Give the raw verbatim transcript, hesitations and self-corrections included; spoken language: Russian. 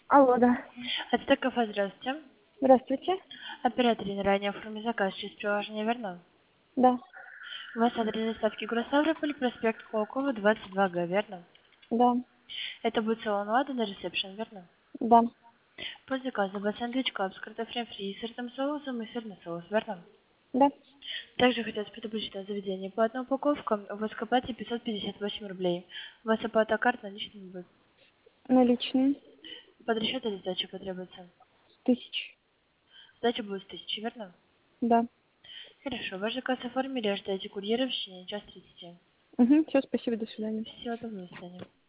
Алло, да. Это кафе, здравствуйте. Здравствуйте. Оператор ранее оформил заказ через приложение, верно? Да, У вас адрес доставки город Ставрополь, проспект Колокова, двадцать два гэ, верно? да, Это будет салон Лада на ресепшн, верно? да, По заказу вас сэндвич кап с картофелем фри, сырным соусом и сырный соус, верно? да. Также хотелось предупредить о заведении. По одной упаковке у вас к оплате пятьсот пятьдесят восемь рублей. У вас оплата карт наличными будет. Наличные. Под расчет или сдача потребуется? Тысяч. Сдача будет с тысячи, верно? Да. Хорошо, ваш заказ оформили, ожидаете курьера в течение час тридцати. Угу, все, спасибо, до свидания. Всего доброго, до свидания.